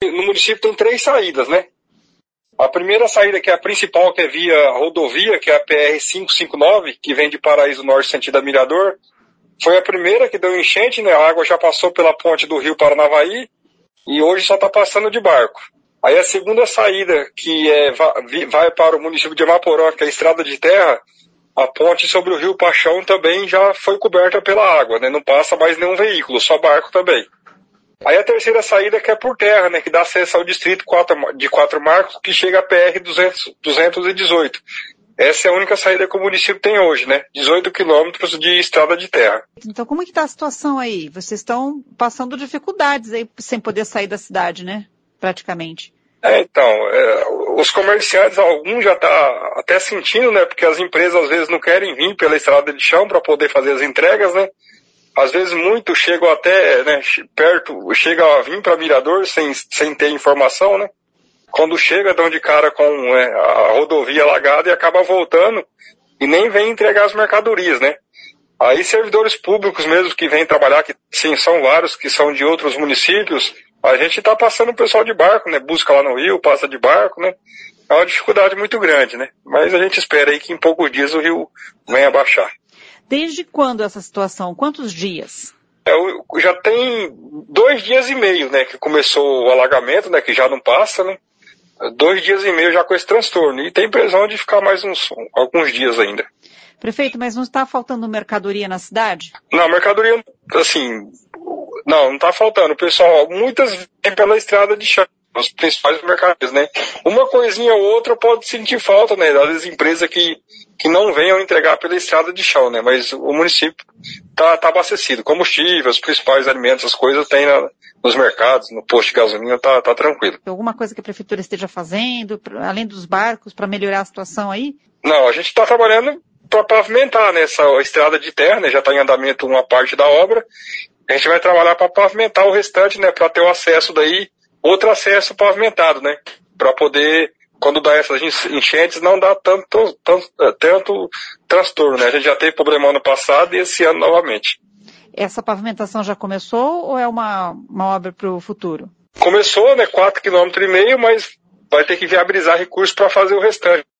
No município tem 3 saídas, né? A primeira saída, que é a principal, que é via rodovia, que é a PR-559, que vem de Paraíso Norte, sentido a Mirador, foi a primeira que deu enchente, né? A água já passou pela ponte do Rio Paranavaí e hoje só está passando de barco. Aí a segunda saída, que vai para o município de Amaporó, que é a estrada de terra, a ponte sobre o Rio Paixão também já foi coberta pela água, né? Não passa mais nenhum veículo, só barco também. Aí a terceira saída, que é por terra, né, que dá acesso ao distrito de Quatro Marcos, que chega a PR-218. Essa é a única saída que o município tem hoje, né? 18 quilômetros de estrada de terra. Então, como é que está a situação aí? Vocês estão passando dificuldades aí sem poder sair da cidade, né? Praticamente. Os comerciantes, alguns já tá até sentindo, né? Porque as empresas às vezes não querem vir pela estrada de chão para poder fazer as entregas, né? Às vezes muitos chegam até, né, chegam a vir para Mirador sem ter informação, né? Quando chega, dão de cara com a rodovia alagada e acaba voltando e nem vem entregar as mercadorias, né? Aí servidores públicos mesmo que vêm trabalhar, que sim, são vários, que são de outros municípios, a gente está passando o pessoal de barco, né? Busca lá no Rio, passa de barco, né? É uma dificuldade muito grande, né? Mas a gente espera aí que em poucos dias o rio venha baixar. Desde quando essa situação? Quantos dias? Já tem 2 dias e meio, né, que começou o alagamento, né, que já não passa, né? 2 dias e meio já com esse transtorno. E tem previsão de ficar mais alguns dias ainda. Prefeito, mas não está faltando mercadoria na cidade? Não, mercadoria, assim, não está faltando. O pessoal, muitas vêm pela estrada de chão, os principais mercadorias, né? Uma coisinha ou outra pode sentir falta, né? Às vezes empresas que não venham entregar pela estrada de chão, né? Mas o município tá abastecido. Combustível, os principais alimentos, as coisas tem nos mercados, no posto de gasolina, tá tranquilo. Alguma coisa que a prefeitura esteja fazendo, além dos barcos, para melhorar a situação aí? Não, a gente está trabalhando para pavimentar, né, essa estrada de terra, né? Já está em andamento uma parte da obra. A gente vai trabalhar para pavimentar o restante, né? Para ter o acesso daí, outro acesso pavimentado, né? Para poder, quando dá essas enchentes, não dá tanto transtorno, né? A gente já teve problema ano passado e esse ano novamente. Essa pavimentação já começou ou é uma obra para o futuro? Começou, né? 4,5 km, mas vai ter que viabilizar recursos para fazer o restante.